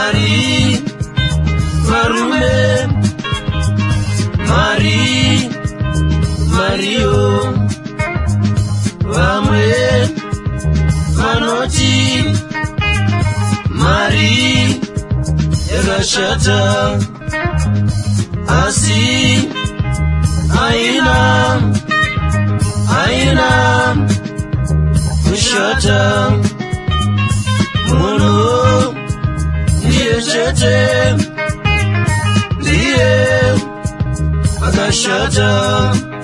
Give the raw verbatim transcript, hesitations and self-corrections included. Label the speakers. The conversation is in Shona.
Speaker 1: Mari, Marume, Mari, Mario, Vamwe, Manoti, Mari, Erashata, Asi, Aina, Aina, Ushata, Mono, Ndiye Chete, Ndiye Akashata.